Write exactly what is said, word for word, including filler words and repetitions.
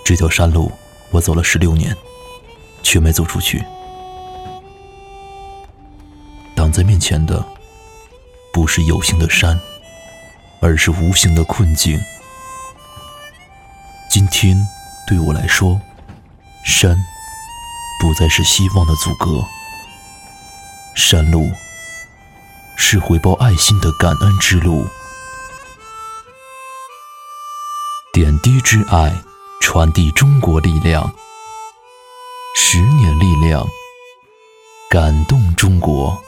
这条山路我走了十六年，却没走出去。挡在面前的不是有形的山，而是无形的困境。今天对我来说，山不再是希望的阻隔，山路是回报爱心的感恩之路。点滴之爱，传递中国力量，十年力量，感动中国。